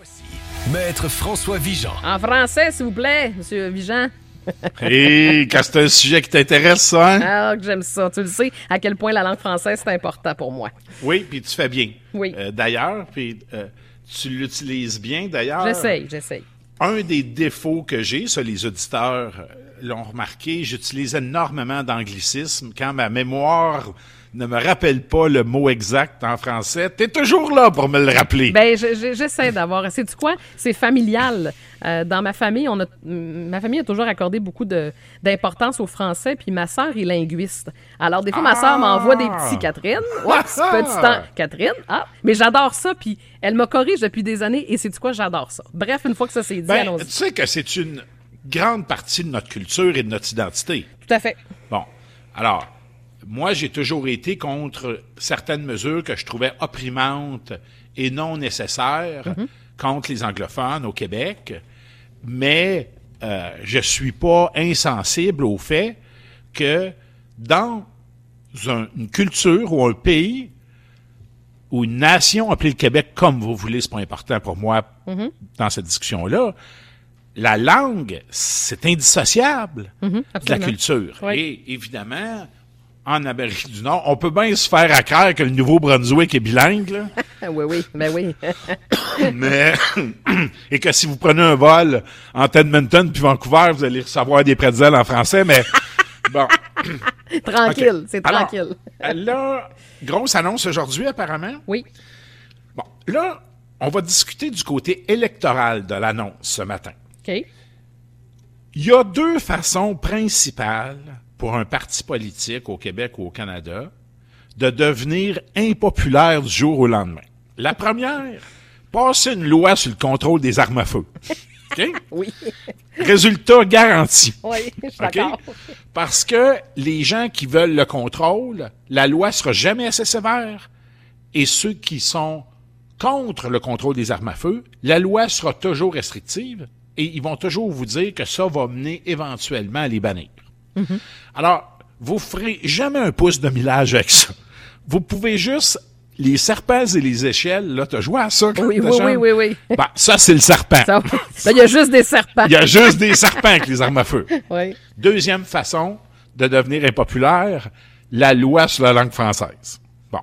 Maître François Vigeant. En français, s'il vous plaît, Monsieur Vigeant. Hé, quand c'est un sujet qui t'intéresse, ça, hein? Ah, que j'aime ça. Tu le sais, à quel point la langue française, c'est important pour moi. Oui, puis tu fais bien. Oui. D'ailleurs, puis tu l'utilises bien, d'ailleurs. J'essaye. Un des défauts que j'ai, ça, les auditeurs l'ont remarqué, j'utilise énormément d'anglicisme. Quand ma mémoire ne me rappelle pas le mot exact en français, t'es toujours là pour me le rappeler. Ben, j'essaie d'avoir. Sais-tu quoi? C'est familial. Dans ma famille, ma famille a toujours accordé beaucoup d'importance au français, puis ma sœur est linguiste. Alors, des fois, ma sœur m'envoie des petits Catherine. Oups, petit temps. Catherine, mais j'adore ça, puis elle me corrige depuis des années, et sais-tu quoi? J'adore ça. Bref, une fois que ça s'est dit, allons-y. Tu sais que c'est une grande partie de notre culture et de notre identité. Tout à fait. Bon, alors, moi, j'ai toujours été contre certaines mesures que je trouvais opprimantes et non nécessaires contre les anglophones au Québec, mais je suis pas insensible au fait que dans une culture ou un pays ou une nation, appelée le Québec comme vous voulez, c'est pas important pour moi dans cette discussion-là, la langue, c'est indissociable de la culture. Oui. Et évidemment, en Amérique du Nord, on peut bien se faire à cœur que le Nouveau-Brunswick est bilingue, là. Oui. Mais, et que si vous prenez un vol entre Edmonton puis Vancouver, vous allez recevoir des pretzels en français, mais bon. Tranquille, Okay. c'est tranquille. Alors, là, grosse annonce aujourd'hui, apparemment. Oui. Bon, là, on va discuter du côté électoral de l'annonce ce matin. OK. Il y a deux façons principales pour un parti politique au Québec ou au Canada de devenir impopulaire du jour au lendemain. La première, passer une loi sur le contrôle des armes à feu. OK? Oui. Résultat garanti. Oui, je suis OK? d'accord. Parce que les gens qui veulent le contrôle, la loi sera jamais assez sévère. Et ceux qui sont contre le contrôle des armes à feu, la loi sera toujours restrictive et ils vont toujours vous dire que ça va mener éventuellement à les bannir. Alors, vous ferez jamais un pouce de millage avec ça. Vous pouvez juste, les serpents et les échelles, là, t'as joué à ça quand Oui. Ben, ça, c'est le serpent. Il y a juste des serpents. Il y a juste des serpents avec les armes à feu. Oui. Deuxième façon de devenir impopulaire, la loi sur la langue française. Bon.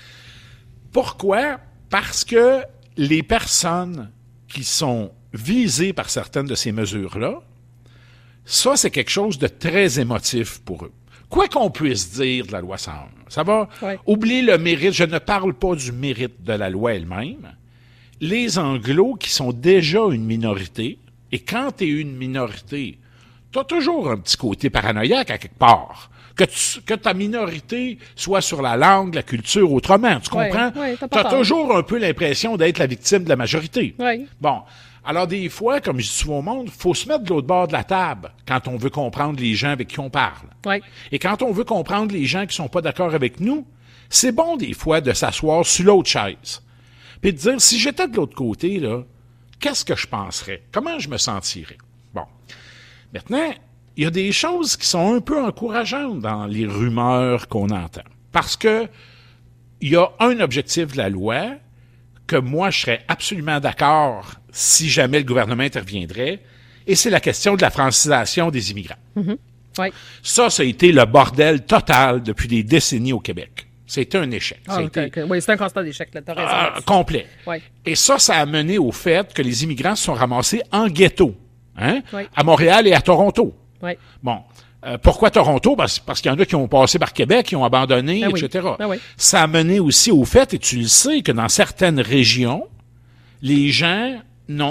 Pourquoi? Parce que les personnes qui sont visées par certaines de ces mesures-là, ça, c'est quelque chose de très émotif pour eux. Quoi qu'on puisse dire de la loi 101, ça va oublier le mérite. Je ne parle pas du mérite de la loi elle-même. Les Anglos, qui sont déjà une minorité, et quand tu es une minorité, tu as toujours un petit côté paranoïaque à quelque part. Que ta minorité soit sur la langue, la culture, autrement. Tu comprends? Oui, tu as toujours un peu l'impression d'être la victime de la majorité. Oui. Bon. Alors, des fois, comme je dis souvent au monde, il faut se mettre de l'autre bord de la table quand on veut comprendre les gens avec qui on parle. Oui. Et quand on veut comprendre les gens qui sont pas d'accord avec nous, c'est bon des fois de s'asseoir sur l'autre chaise. Puis de dire, si j'étais de l'autre côté, là, qu'est-ce que je penserais? Comment je me sentirais? Bon. Maintenant, il y a des choses qui sont un peu encourageantes dans les rumeurs qu'on entend. Parce que il y a un objectif de la loi que moi, je serais absolument d'accord si jamais le gouvernement interviendrait, et c'est la question de la francisation des immigrants. Oui. Ça a été le bordel total depuis des décennies au Québec. C'était un échec. Oui, c'est un constat d'échec, là, t'as raison. Complet. Oui. Et ça a mené au fait que les immigrants se sont ramassés en ghetto, hein, Oui. à Montréal et à Toronto. Oui. Bon. Pourquoi Toronto? Parce qu'il y en a qui ont passé par Québec, qui ont abandonné, etc. Oui. Ça a mené aussi au fait, et tu le sais, que dans certaines régions, les gens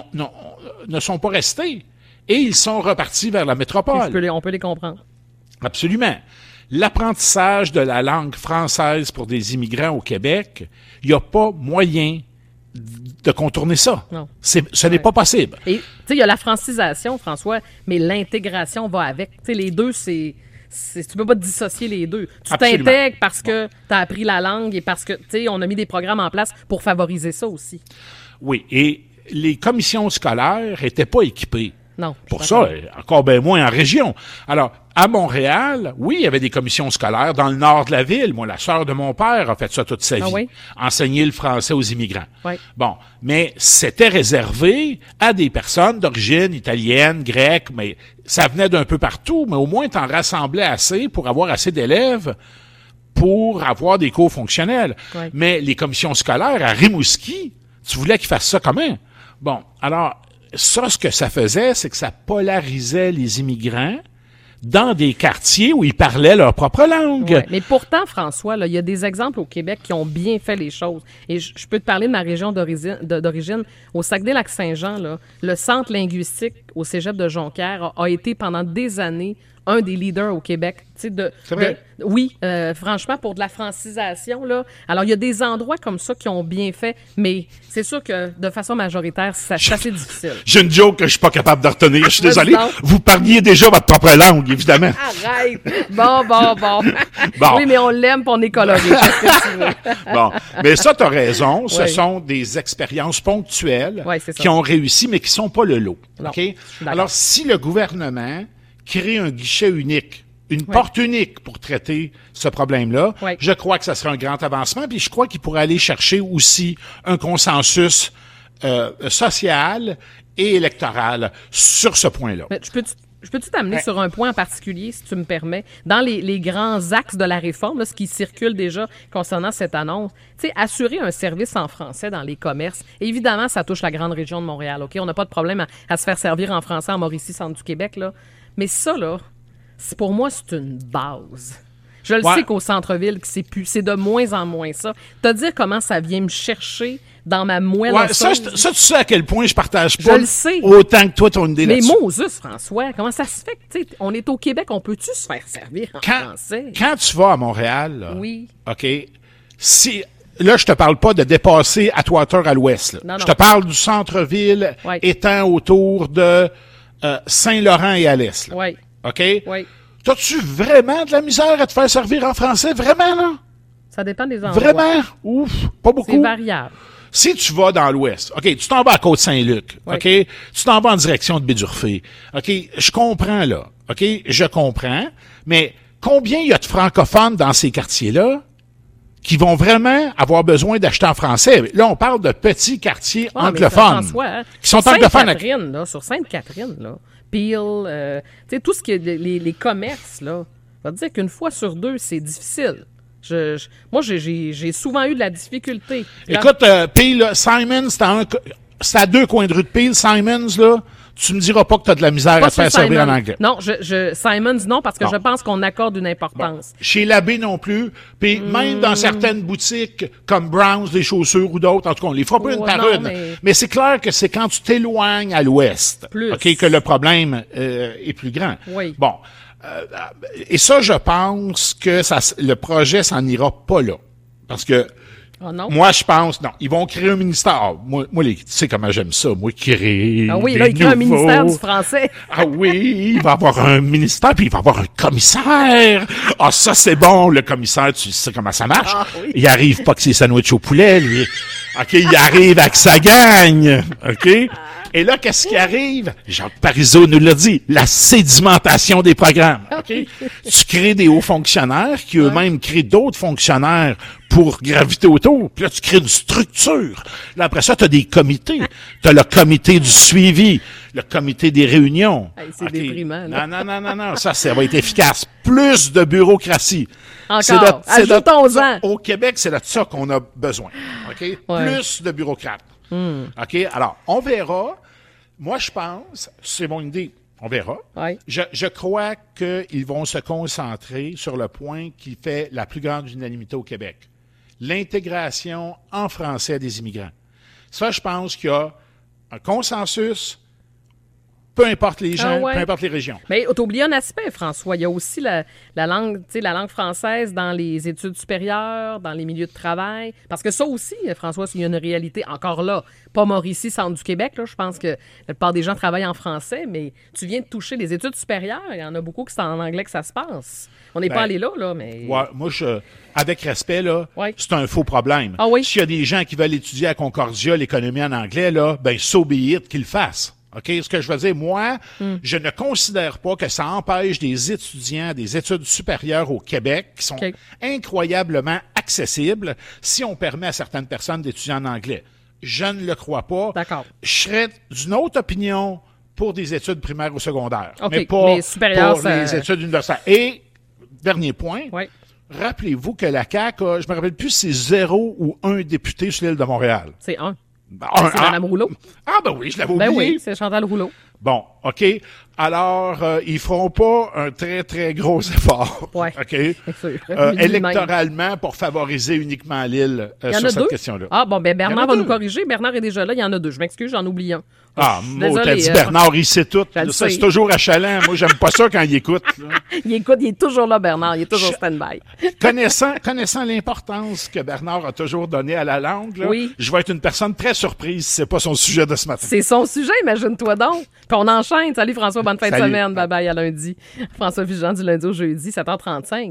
ne sont pas restés. Et ils sont repartis vers la métropole. On peut les comprendre. Absolument. L'apprentissage de la langue française pour des immigrants au Québec, il n'y a pas moyen de contourner ça. Non. Ce n'est pas possible. Et, tu sais, il y a la francisation, François, mais l'intégration va avec. Tu sais, les deux, tu peux pas dissocier les deux. Tu Absolument. t'intègres parce que tu as appris la langue et parce que, tu sais, on a mis des programmes en place pour favoriser ça aussi. Oui, et les commissions scolaires étaient pas équipées. Non. Pour ça, encore bien moins en région. Alors, à Montréal, oui, il y avait des commissions scolaires dans le nord de la ville. Moi, la sœur de mon père a fait ça toute sa vie. Oui? Enseigner le français aux immigrants. Oui. Bon, mais c'était réservé à des personnes d'origine italienne, grecque, mais ça venait d'un peu partout, mais au moins t'en rassemblais assez pour avoir assez d'élèves pour avoir des cours fonctionnels. Oui. Mais les commissions scolaires à Rimouski, tu voulais qu'ils fassent ça comment? Bon, alors, ça, ce que ça faisait, c'est que ça polarisait les immigrants dans des quartiers où ils parlaient leur propre langue. Ouais. Mais pourtant, François, là, il y a des exemples au Québec qui ont bien fait les choses. Et je peux te parler de ma région d'origine. Au Saguenay-Lac-Saint-Jean, là, le centre linguistique au cégep de Jonquière a été pendant des années un des leaders au Québec. C'est vrai? Oui, franchement, pour de la francisation, là. Alors, il y a des endroits comme ça qui ont bien fait, mais c'est sûr que de façon majoritaire, c'est assez difficile. J'ai une joke que je suis pas capable de retenir. Je suis désolé. Non. Vous parliez déjà votre propre langue, évidemment. Arrête! Bon. Oui, mais on l'aime pour on est coloré. Qu'est-ce que tu veux? Bon, mais ça, t'as raison. Ce Oui. sont des expériences ponctuelles Oui, c'est ça. qui ont réussi, mais qui sont pas le lot. Non, OK? je suis d'accord. Alors, si le gouvernement crée un guichet unique, une porte unique pour traiter ce problème-là, Oui. je crois que ça serait un grand avancement, puis je crois qu'il pourrait aller chercher aussi un consensus social et électoral sur ce point-là. Mais je peux-tu t'amener sur un point en particulier, si tu me permets? Dans les grands axes de la réforme, là, ce qui circule déjà concernant cette annonce, tu sais, assurer un service en français dans les commerces, évidemment, ça touche la grande région de Montréal, OK? On n'a pas de problème à se faire servir en français en Mauricie, centre du Québec, là. Mais ça, là, pour moi, c'est une base. Je le sais qu'au centre-ville, c'est de moins en moins ça. Te dire comment ça vient me chercher dans ma moelle osseuse. Ça, tu sais à quel point je partage pas Je le sais. autant que toi ton idée Mais là-dessus. Moses, François, comment ça se fait que, tu sais, on est au Québec, on peut-tu se faire servir en français? Quand tu vas à Montréal, là, Oui. OK, si... Là, je te parle pas de dépasser Atwater à l'ouest. Là. Non. Je te parle du centre-ville étant autour de Saint-Laurent et à l'est. Là. Oui. OK? Oui. T'as-tu vraiment de la misère à te faire servir en français? Vraiment, là? Ça dépend des endroits. Vraiment? Ouf, pas beaucoup. C'est variable. Si tu vas dans l'ouest, OK, tu t'en vas à Côte-Saint-Luc, Oui. OK, tu t'en vas en direction de Bédurfé, OK, je comprends, là, OK, je comprends, mais combien il y a de francophones dans ces quartiers-là qui vont vraiment avoir besoin d'acheter en français? Là, on parle de petits quartiers anglophones, François, hein, qui sont anglophones. Sainte-Catherine, là, sur Sainte-Catherine, là, Peel, tu sais, tout ce qui est les commerces, là, on va te dire qu'une fois sur deux, c'est difficile. Moi, j'ai souvent eu de la difficulté. Écoute, Peel, Simons, c'est à 2 coins de rue de Peel, Simons, là, tu me diras pas que tu as de la misère à te faire servir en anglais. Non, Simons, non, parce que je pense qu'on accorde une importance. Bon. Chez l'abbé non plus. Puis même dans certaines boutiques comme Browns, les chaussures ou d'autres, en tout cas, on les fera pas une par une. Mais c'est clair que c'est quand tu t'éloignes à l'ouest, OK, que le problème est plus grand. Oui. Bon. Et ça, je pense que le projet s'en ira pas là. Parce que moi, je pense, non, ils vont créer un ministère. Ah, moi, tu sais comment j'aime ça, moi, créer. Ah oui, là, ils créent un ministère du français. Ah oui, il va avoir un ministère, puis il va avoir un commissaire. Ah, ça, c'est bon, le commissaire, tu sais comment ça marche. Ah, oui. Il arrive pas que ses sandwichs au poulet, lui. OK, il arrive avec sa gang. OK? Et là, qu'est-ce qui arrive? Jacques Parizeau nous l'a dit, la sédimentation des programmes. OK? Tu crées des hauts fonctionnaires qui eux-mêmes créent d'autres fonctionnaires pour graviter autour. Puis là, tu crées une structure. Là, après ça, tu as des comités. Tu as le comité du suivi, le comité des réunions. Hey, c'est déprimant, là. Non. Ça va être efficace. Plus de bureaucratie. Encore. Ajoutons-en. Au Québec, c'est de ça qu'on a besoin. OK? Ouais. Plus de bureaucrates. OK? Alors, on verra. Moi, je pense, c'est mon idée, on verra. Ouais. Je crois qu'ils vont se concentrer sur le point qui fait la plus grande unanimité au Québec. L'intégration en français des immigrants. Ça, je pense qu'il y a un consensus, peu importe les gens, peu importe les régions. Mais t'oublies un aspect, François. Il y a aussi la langue, tu sais, la langue française dans les études supérieures, dans les milieux de travail. Parce que ça aussi, François, il y a une réalité, encore là, pas Mauricie, centre du Québec, là. Je pense que la plupart des gens travaillent en français, mais tu viens de toucher les études supérieures. Il y en a beaucoup qui c'est en anglais que ça se passe. On n'est pas allé là, mais... Ouais, moi, avec respect, là, c'est un faux problème. Ah oui? S'il y a des gens qui veulent étudier à Concordia l'économie en anglais, là, ben, so be it qu'ils le fassent. OK? Ce que je veux dire, moi, je ne considère pas que ça empêche des étudiants des études supérieures au Québec qui sont incroyablement accessibles si on permet à certaines personnes d'étudier en anglais. Je ne le crois pas. D'accord. Je serais d'une autre opinion pour des études primaires ou secondaires, Okay, mais pas pour ça... les études universitaires. Et, dernier point, oui. Rappelez-vous que la CAQ, je me rappelle plus si c'est 0 ou 1 député sur l'île de Montréal. C'est 1. C'est Mme Rouleau. Ah, ben oui, je l'avais oublié. Ben oui, c'est Chantal Rouleau. Bon, OK. Alors, ils feront pas un très, très gros effort. Ouais. OK. Électoralement, pour favoriser uniquement l'île sur cette question-là. Ah, bon, ben Bernard va nous corriger. Bernard est déjà là. Il y en a deux. Je m'excuse, j'en oublie un. Ah, moi, t'as dit Bernard, il sait tout. Ça, c'est toujours achalant. Moi, j'aime pas ça quand il écoute. Il écoute, il est toujours là, Bernard. Il est toujours stand-by. Connaissant l'importance que Bernard a toujours donnée à la langue, là, je vais être une personne très surprise si c'est pas son sujet de ce matin. C'est son sujet, imagine-toi donc. Puis on enchaîne. Salut François, bonne fin de semaine. Bye bye à lundi. François Vigent du lundi au jeudi, 7h35.